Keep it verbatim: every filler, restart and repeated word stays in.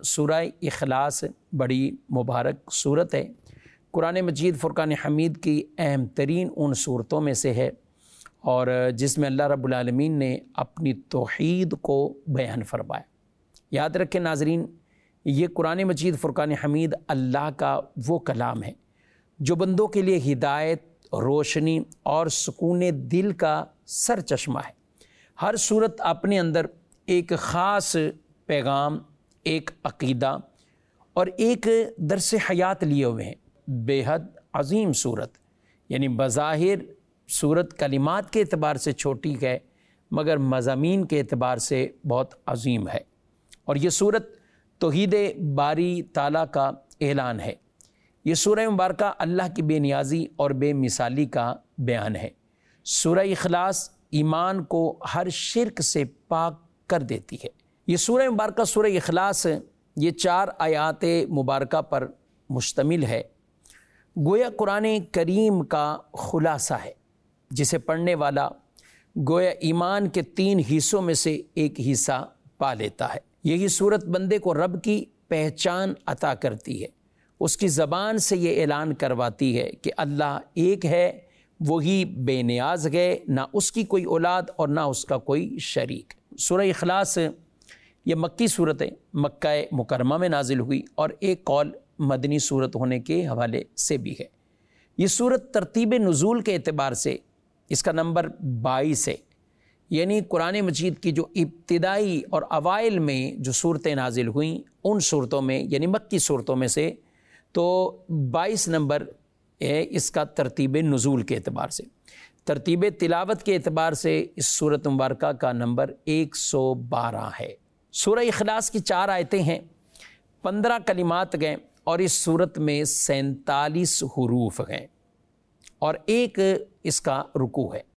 سورہ اخلاص بڑی مبارک صورت ہے۔ قرآن مجید فرقان حمید کی اہم ترین ان صورتوں میں سے ہے، اور جس میں اللہ رب العالمین نے اپنی توحید کو بیان فرمایا۔ یاد رکھیں ناظرین، یہ قرآن مجید فرقان حمید اللہ کا وہ کلام ہے جو بندوں کے لیے ہدایت، روشنی اور سکون دل کا سر چشمہ ہے۔ ہر صورت اپنے اندر ایک خاص پیغام، ایک عقیدہ اور ایک درس حیات لیے ہوئے ہیں۔ بے حد عظیم صورت، یعنی بظاہر صورت کلمات کے اعتبار سے چھوٹی ہے مگر مضامین کے اعتبار سے بہت عظیم ہے، اور یہ صورت توحید باری تعالیٰ کا اعلان ہے۔ یہ سورہ مبارکہ اللہ کی بے نیازی اور بے مثالی کا بیان ہے۔ سورہ اخلاص ایمان کو ہر شرک سے پاک کر دیتی ہے۔ یہ سورہ مبارکہ سورہ اخلاص یہ چار آیات مبارکہ پر مشتمل ہے، گویا قرآن کریم کا خلاصہ ہے، جسے پڑھنے والا گویا ایمان کے تین حصوں میں سے ایک حصہ پا لیتا ہے۔ یہی صورت بندے کو رب کی پہچان عطا کرتی ہے، اس کی زبان سے یہ اعلان کرواتی ہے کہ اللہ ایک ہے، وہی بے نیاز ہے، نہ اس کی کوئی اولاد اور نہ اس کا کوئی شریک۔ سورہ اخلاص یہ مکی صورت ہے، مکہ مکرمہ میں نازل ہوئی، اور ایک قول مدنی صورت ہونے کے حوالے سے بھی ہے۔ یہ صورت ترتیب نزول کے اعتبار سے اس کا نمبر بائیس ہے، یعنی قرآن مجید کی جو ابتدائی اور اوائل میں جو صورتیں نازل ہوئیں ان صورتوں میں، یعنی مکی صورتوں میں سے تو بائیس نمبر ہے اس کا ترتیب نزول کے اعتبار سے۔ ترتیب تلاوت کے اعتبار سے اس سورۃ مبارکہ کا نمبر ایک سو بارہ ہے۔ سورہ اخلاص کی چار آیتیں ہیں، پندرہ کلمات گئیں، اور اس صورت میں سینتالیس حروف ہیں، اور ایک اس کا رکوع ہے۔